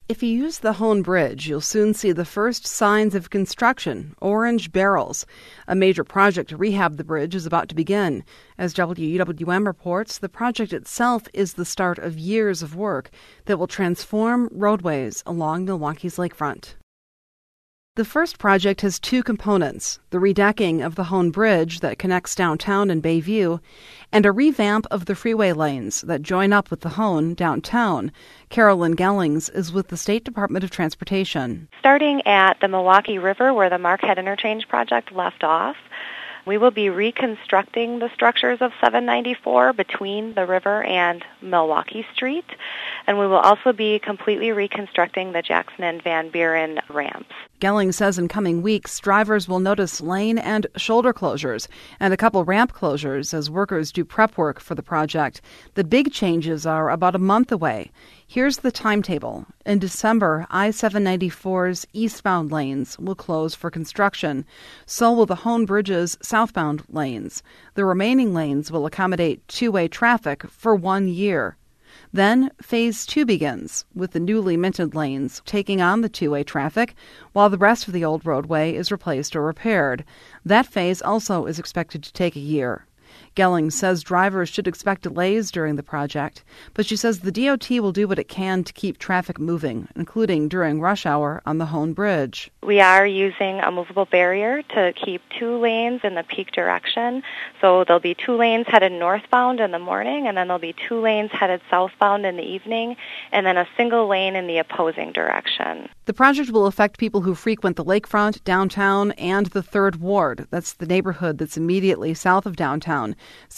If you use the Hone Bridge, you'll soon see the first signs of construction, orange barrels. A major project to rehab the bridge is about to begin. As WUWM reports, the project itself is the start of years of work that will transform roadways along Milwaukee's lakefront. The first project has two components, the redecking of the Hone Bridge that connects downtown and Bayview, and a revamp of the freeway lanes that join up with the Hone downtown. Carolyn Gellings is with the State Department of Transportation. Starting at the Milwaukee River, where the Marquette Interchange project left off, we will be reconstructing the structures of 794 between the river and Milwaukee Street, and we will also be completely reconstructing the Jackson and Van Buren ramps. Gelling says in coming weeks, drivers will notice lane and shoulder closures and a couple ramp closures as workers do prep work for the project. The big changes are about a month away. Here's the timetable. In December, I-794's eastbound lanes will close for construction. So will the Hone Bridge's southbound lanes. The remaining lanes will accommodate two-way traffic for 1 year. Then Phase 2 begins, with the newly minted lanes taking on the two-way traffic, while the rest of the old roadway is replaced or repaired. That phase also is expected to take a year. Gelling says drivers should expect delays during the project, but she says the DOT will do what it can to keep traffic moving, including during rush hour on the Hone Bridge. We are using a movable barrier to keep 2 lanes in the peak direction. So there'll be 2 lanes headed northbound in the morning, and then there'll be 2 lanes headed southbound in the evening, and then a single lane in the opposing direction. The project will affect people who frequent the lakefront, downtown, and the 3rd Ward. That's the neighborhood that's immediately south of downtown.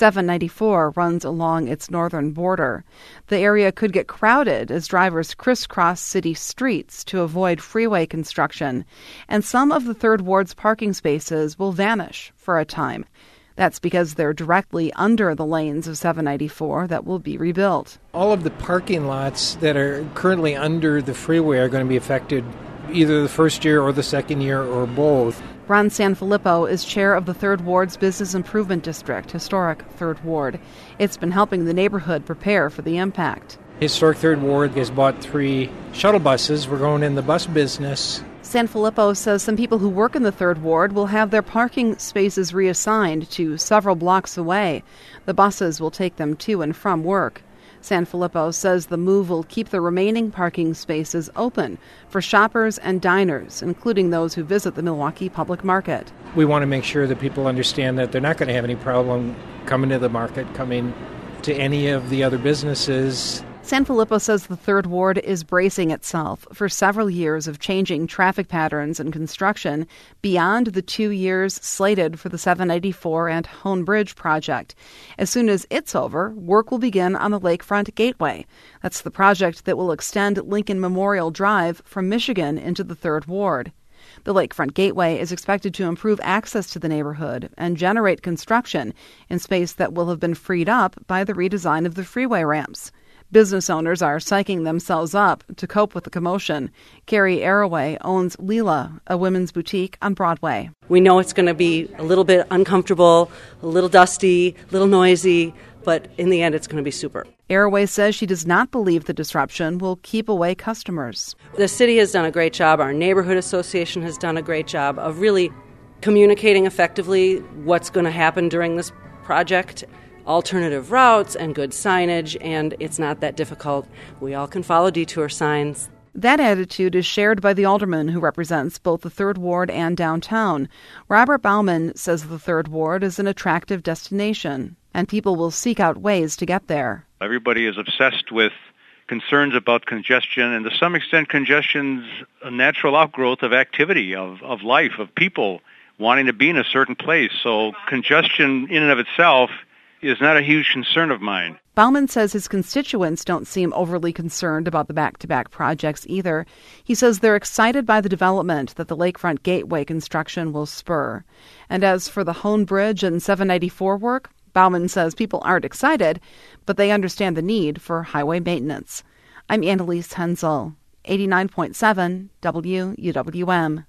794 runs along its northern border. The area could get crowded as drivers crisscross city streets to avoid freeway construction, and some of the 3rd Ward's parking spaces will vanish for a time. That's because they're directly under the lanes of 794 that will be rebuilt. All of the parking lots that are currently under the freeway are going to be affected either the first year or the second year or both. Ron Sanfilippo is chair of the 3rd Ward's Business Improvement District, historic 3rd Ward. It's been helping the neighborhood prepare for the impact. Historic 3rd Ward has bought 3 shuttle buses. We're going in the bus business. Sanfilippo says some people who work in the 3rd Ward will have their parking spaces reassigned to several blocks away. The buses will take them to and from work. Sanfilippo says the move will keep the remaining parking spaces open for shoppers and diners, including those who visit the Milwaukee Public Market. We want to make sure that people understand that they're not going to have any problem coming to the market, coming to any of the other businesses. Sanfilippo says the 3rd Ward is bracing itself for several years of changing traffic patterns and construction beyond the 2 years slated for the 794 and Hone Bridge project. As soon as it's over, work will begin on the Lakefront Gateway. That's the project that will extend Lincoln Memorial Drive from Michigan into the 3rd Ward. The Lakefront Gateway is expected to improve access to the neighborhood and generate construction in space that will have been freed up by the redesign of the freeway ramps. Business owners are psyching themselves up to cope with the commotion. Carrie Arroway owns Leela, a women's boutique on Broadway. We know it's going to be a little bit uncomfortable, a little dusty, a little noisy, but in the end it's going to be super. Arroway says she does not believe the disruption will keep away customers. The city has done a great job. Our neighborhood association has done a great job of really communicating effectively what's going to happen during this project. Alternative routes and good signage, and it's not that difficult. We all can follow detour signs. That attitude is shared by the alderman who represents both the 3rd Ward and downtown. Robert Bauman says the 3rd Ward is an attractive destination, and people will seek out ways to get there. Everybody is obsessed with concerns about congestion, and to some extent congestion's a natural outgrowth of activity, of life, of people wanting to be in a certain place. So congestion in and of itself is not a huge concern of mine. Bauman says his constituents don't seem overly concerned about the back-to-back projects either. He says they're excited by the development that the Lakefront Gateway construction will spur. And as for the Hone Bridge and 794 work, Bauman says people aren't excited, but they understand the need for highway maintenance. I'm Annalise Hensel, 89.7 WUWM.